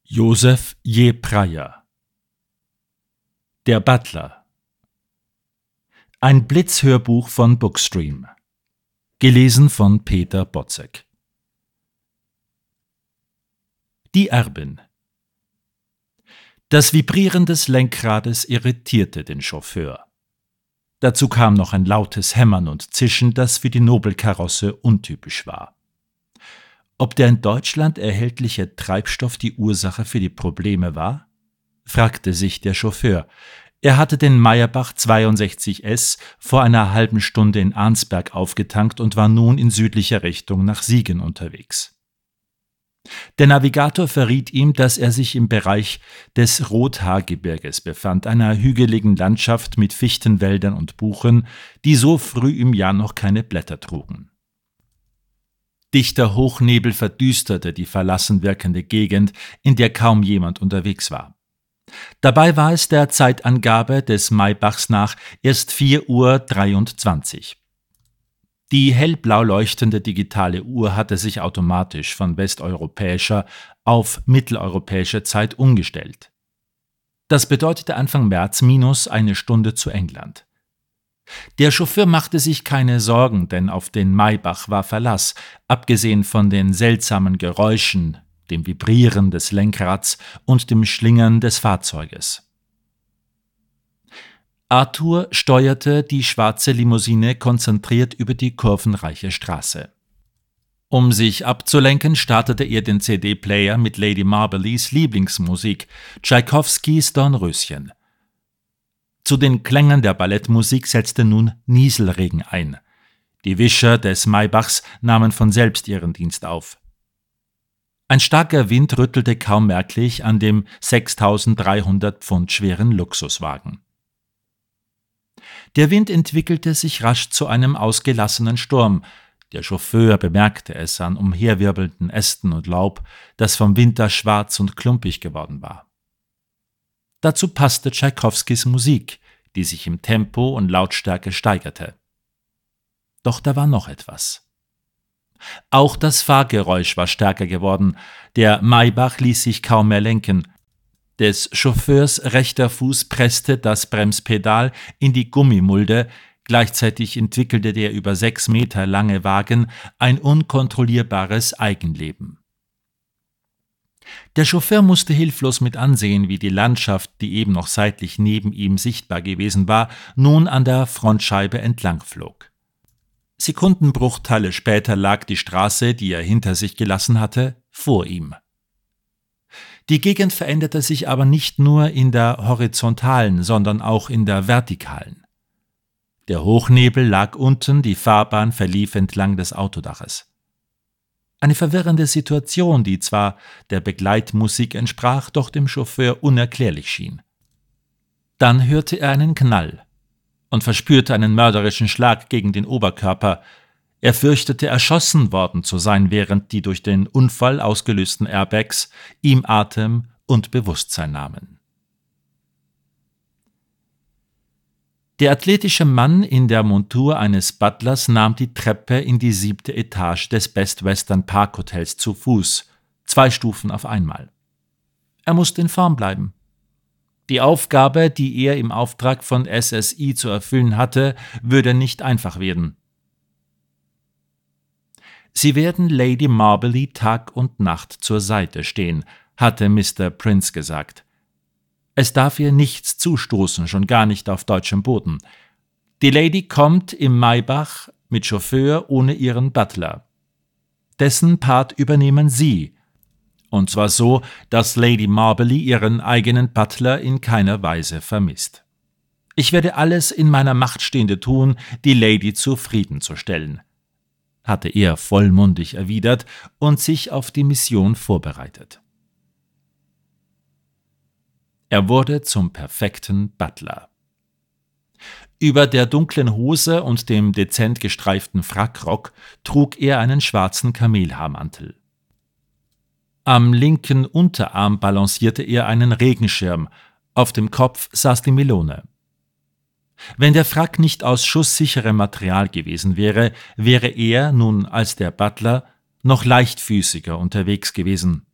Joseph J. Preyer. Der Butler. Ein Blitzhörbuch von Bookstream. Gelesen von Peter Botzek. Die Erbin. Das Vibrieren des Lenkrades irritierte den Chauffeur. Dazu kam noch ein lautes Hämmern und Zischen, das für die Nobelkarosse untypisch war. Ob der in Deutschland erhältliche Treibstoff die Ursache für die Probleme war? Fragte sich der Chauffeur. Er hatte den Mayerbach 62S vor einer halben Stunde in Arnsberg aufgetankt und war nun in südlicher Richtung nach Siegen unterwegs. Der Navigator verriet ihm, dass er sich im Bereich des Rothaargebirges befand, einer hügeligen Landschaft mit Fichtenwäldern und Buchen, die so früh im Jahr noch keine Blätter trugen. Dichter Hochnebel verdüsterte die verlassen wirkende Gegend, in der kaum jemand unterwegs war. Dabei war es der Zeitangabe des Maybachs nach erst 4:23 Uhr. Die hellblau leuchtende digitale Uhr hatte sich automatisch von westeuropäischer auf mitteleuropäische Zeit umgestellt. Das bedeutete Anfang März minus eine Stunde zu England. Der Chauffeur machte sich keine Sorgen, denn auf den Maybach war Verlass, abgesehen von den seltsamen Geräuschen, dem Vibrieren des Lenkrads und dem Schlingern des Fahrzeuges. Arthur steuerte die schwarze Limousine konzentriert über die kurvenreiche Straße. Um sich abzulenken, startete er den CD-Player mit Lady Marbley's Lieblingsmusik, Tschaikowskis Dornröschen. Zu den Klängen der Ballettmusik setzte nun Nieselregen ein. Die Wischer des Maybachs nahmen von selbst ihren Dienst auf. Ein starker Wind rüttelte kaum merklich an dem 6.300 Pfund schweren Luxuswagen. Der Wind entwickelte sich rasch zu einem ausgelassenen Sturm. Der Chauffeur bemerkte es an umherwirbelnden Ästen und Laub, das vom Winter schwarz und klumpig geworden war. Dazu passte Tschaikowskis Musik, die sich im Tempo und Lautstärke steigerte. Doch da war noch etwas. Auch das Fahrgeräusch war stärker geworden. Der Maybach ließ sich kaum mehr lenken. Des Chauffeurs rechter Fuß presste das Bremspedal in die Gummimulde, gleichzeitig entwickelte der über 6 Meter lange Wagen ein unkontrollierbares Eigenleben. Der Chauffeur musste hilflos mit ansehen, wie die Landschaft, die eben noch seitlich neben ihm sichtbar gewesen war, nun an der Frontscheibe entlang flog. Sekundenbruchteile später lag die Straße, die er hinter sich gelassen hatte, vor ihm. Die Gegend veränderte sich aber nicht nur in der horizontalen, sondern auch in der vertikalen. Der Hochnebel lag unten, die Fahrbahn verlief entlang des Autodaches. Eine verwirrende Situation, die zwar der Begleitmusik entsprach, doch dem Chauffeur unerklärlich schien. Dann hörte er einen Knall und verspürte einen mörderischen Schlag gegen den Oberkörper. Er fürchtete, erschossen worden zu sein, während die durch den Unfall ausgelösten Airbags ihm Atem und Bewusstsein nahmen. Der athletische Mann in der Montur eines Butlers nahm die Treppe in die 7. Etage des Best Western Park Hotels zu Fuß, 2 Stufen auf einmal. Er musste in Form bleiben. Die Aufgabe, die er im Auftrag von SSI zu erfüllen hatte, würde nicht einfach werden. Sie werden Lady Marbley Tag und Nacht zur Seite stehen, hatte Mr. Prince gesagt. Es darf ihr nichts zustoßen, schon gar nicht auf deutschem Boden. Die Lady kommt im Maybach mit Chauffeur ohne ihren Butler. Dessen Part übernehmen Sie, und zwar so, dass Lady Marbley ihren eigenen Butler in keiner Weise vermisst. Ich werde alles in meiner Macht Stehende tun, die Lady zufriedenzustellen, hatte er vollmundig erwidert und sich auf die Mission vorbereitet. Er wurde zum perfekten Butler. Über der dunklen Hose und dem dezent gestreiften Frackrock trug er einen schwarzen Kamelhaarmantel. Am linken Unterarm balancierte er einen Regenschirm, auf dem Kopf saß die Melone. Wenn der Frack nicht aus schusssicherem Material gewesen wäre, wäre er, nun als der Butler, noch leichtfüßiger unterwegs gewesen.